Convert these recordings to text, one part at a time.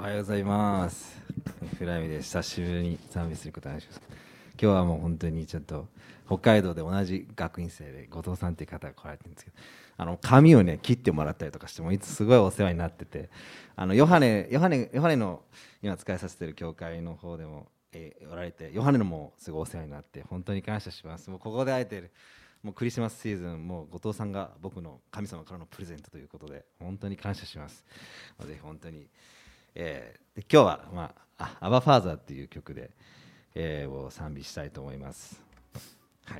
おはようございます。フライミで久しぶりに賛美することになります。今日はもう本当にちょっと北海道で同じ学院生で後藤さんっていう方が来られてるんですけど、髪をね切ってもらったりとかしてもいつすごいお世話になってて、ヨハネの今使いさせてる教会の方でも、おられて、ヨハネのもすごいお世話になって本当に感謝します。もうここで会えてるもうクリスマスシーズン、もう後藤さんが僕の神様からのプレゼントということで本当に感謝します。ぜひ本当に、で今日は、アバファーザーっていう曲で、を賛美したいと思います。はい。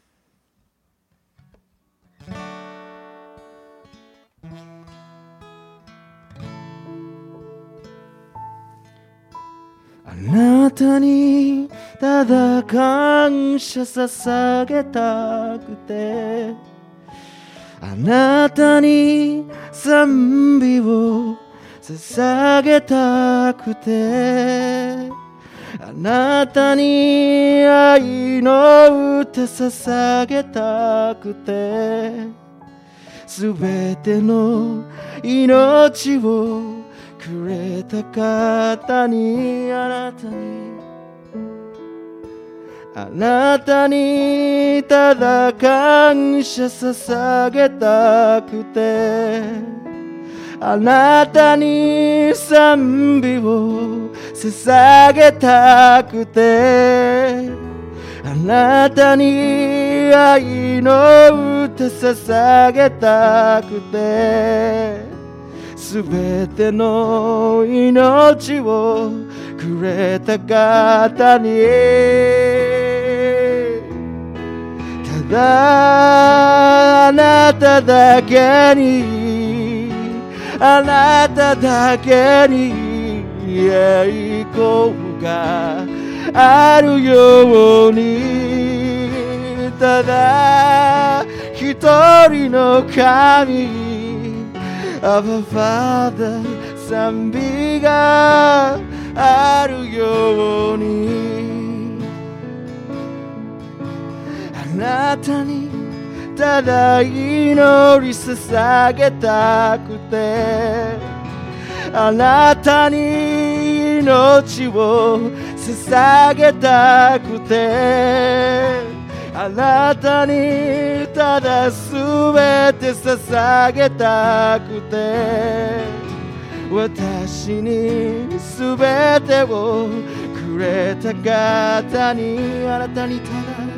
あなたにただ感謝捧げたくて、あなたに賛美を捧げたくて、あなたに愛の歌捧げたくて、すべての命をくれた方に、あなたにただ感謝捧げたくて、あなたに賛美を捧げたくて、あなたに愛の歌捧げたくて、すべての命をくれた方に、ただあなただけに、あなただけに栄光があるように、ただ一人の神、アバファーザー、賛美があるように、あなたにただ祈り捧げたくて、あなたに命を捧げたくて、あなたにただすべて捧げたくて、私にすべてをくれた方に、あなたにただ、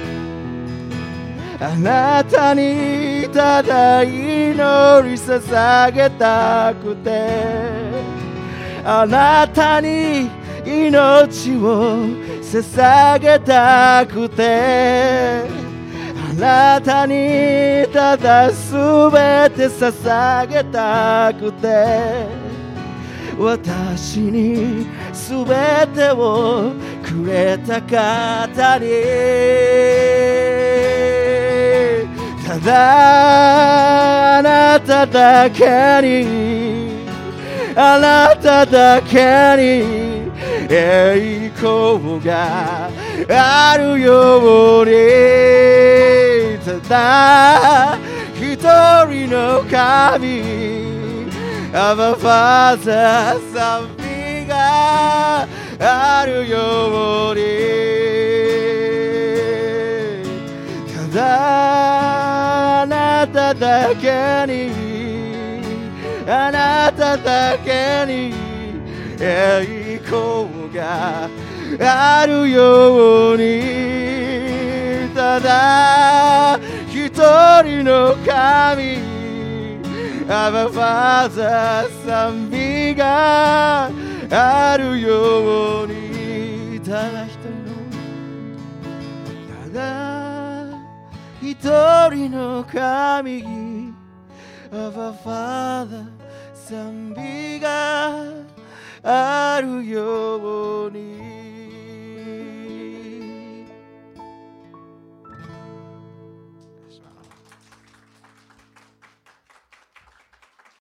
あなたにただ祈り捧げたくて、あなたに命を捧げたくて、あなたにただすべて捧げたくて、私にすべてをくれた方に、ただあなただけに、あなただけに栄光があるように、ただ一人の神、アバファーザー、賛美があるように、ただあなただけに、あなただけに栄光があるように、ただ一人の神、アバファーザー、賛美があるように、ただ一人の神、アバファーザー、賛美があるように。